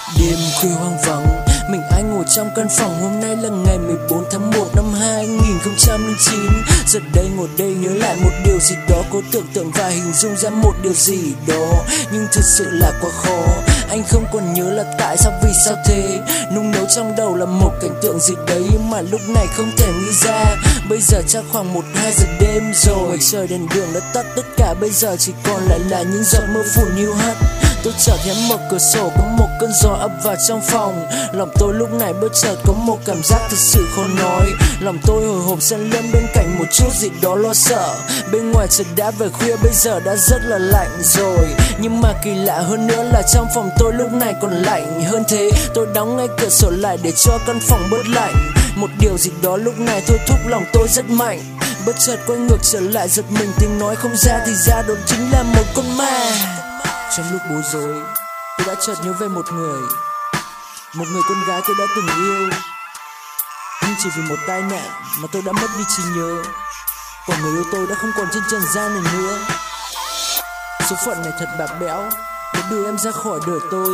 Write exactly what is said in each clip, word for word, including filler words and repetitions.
Đêm khuya hoang vắng, mình anh ngồi trong căn phòng. Hôm nay là ngày mười bốn tháng một năm hai nghìn không trăm lẻ chín. Giờ đây ngồi đây nhớ lại một điều gì đó, cố tưởng tượng và hình dung ra một điều gì đó, nhưng thực sự là quá khó. Anh không còn nhớ là tại sao, vì sao thế. Nung nấu trong đầu là một cảnh tượng gì đấy, nhưng mà lúc này không thể nghĩ ra. Bây giờ chắc khoảng một hai giờ đêm rồi, trời đèn đường đã tắt tất cả, bây giờ chỉ còn lại là những giọt mưa phùn hiu hắt. Tôi chợt hé mở cửa sổ, có một cơn gió ập vào trong phòng. Lòng tôi lúc này bất chợt có một cảm giác thật sự khó nói. Lòng tôi hồi hộp xen lẫn bên cạnh một chút gì đó lo sợ. Bên ngoài trời đã về khuya, bây giờ đã rất là lạnh rồi. Nhưng mà kỳ lạ hơn nữa là trong phòng tôi lúc này còn lạnh hơn thế. Tôi đóng ngay cửa sổ lại để cho căn phòng bớt lạnh. Một điều gì đó lúc này thôi thúc lòng tôi rất mạnh. Bất chợt quay ngược trở lại, giật mình tiếng nói không ra thì ra đó chính là một con ma. Trong lúc bối rối, tôi đã chợt nhớ về một người, một người con gái tôi đã từng yêu. Nhưng chỉ vì một tai nạn mà tôi đã mất đi trí nhớ, còn người yêu tôi đã không còn trên trần gian này nữa. Số phận này thật bạc bẽo đã đưa em ra khỏi đời tôi.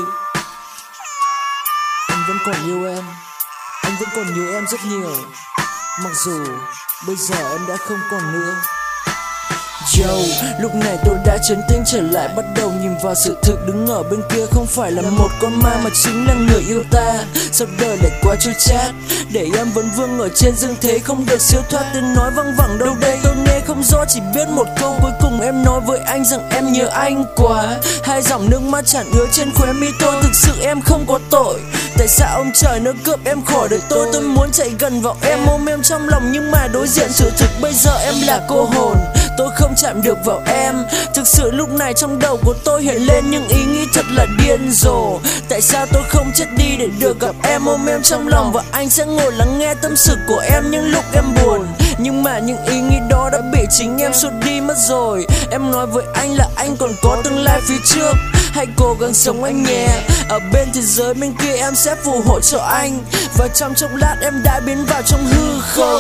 Anh vẫn còn yêu em, anh vẫn còn nhớ em rất nhiều, mặc dù bây giờ em đã không còn nữa. Yo, lúc này tôi đã trấn tĩnh trở lại, bắt đầu nhìn vào sự thực. Đứng ở bên kia không phải là một con ma mà chính là người yêu ta. Sao đời lại quá trôi chát, để em vẫn vương ở trên dương thế, không được siêu thoát. Tiếng nói văng vẳng đâu đây tôi nghe không rõ, chỉ biết một câu cuối cùng em nói với anh rằng em nhớ anh quá. Hai dòng nước mắt tràn ứa trên khóe mi tôi, thực sự em không có tội. Tại sao ông trời nó cướp em khỏi đời tôi? Tôi muốn chạy gần vào em, ôm em trong lòng, nhưng mà đối diện sự thực bây giờ em là cô hồn. Tôi không chạm được vào em. Thực sự lúc này trong đầu của tôi hiện lên những ý nghĩ thật là điên rồ. Tại sao tôi không chết đi để được gặp em, ôm em trong lòng, và anh sẽ ngồi lắng nghe tâm sự của em những lúc em buồn. Nhưng mà những ý nghĩ đó đã bị chính em xua đi mất rồi. Em nói với anh là anh còn có tương lai phía trước, hãy cố gắng sống anh nhé. Ở bên thế giới bên kia em sẽ phù hộ cho anh, và trong chốc lát em đã biến vào trong hư không.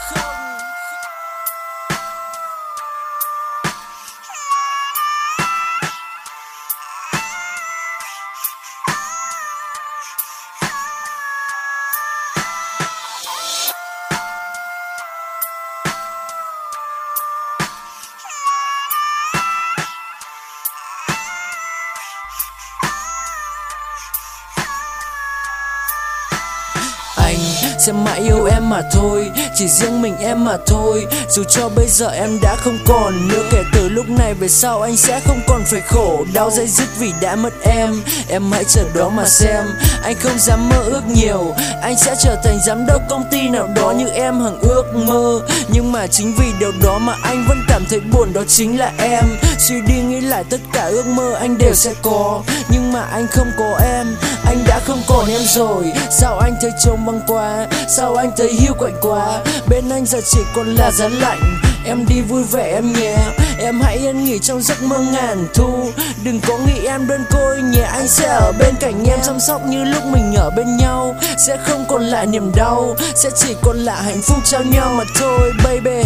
Anh sẽ mãi yêu em mà thôi, chỉ riêng mình em mà thôi. Dù cho bây giờ em đã không còn nữa, kể từ lúc này về sau anh sẽ không còn phải khổ đau dây dứt vì đã mất em. Em hãy chờ đó mà xem, anh không dám mơ ước nhiều. Anh sẽ trở thành giám đốc công ty nào đó như em hằng ước mơ. Nhưng mà chính vì điều đó mà anh vẫn cảm thấy buồn, đó chính là em. Suy đi nghĩ lại tất cả ước mơ anh đều sẽ có, nhưng mà anh không có em, anh đã không còn em rồi. Sao anh thấy trống vắng quá, sao anh thấy hiu quạnh quá, bên anh giờ chỉ còn là giá lạnh. Em đi vui vẻ em nhé, em hãy yên nghỉ trong giấc mơ ngàn thu. Đừng có nghĩ em đơn côi nhé, anh sẽ ở bên cạnh em, chăm sóc như lúc mình ở bên nhau. Sẽ không còn lại niềm đau, sẽ chỉ còn lại hạnh phúc trao nhau mà thôi baby.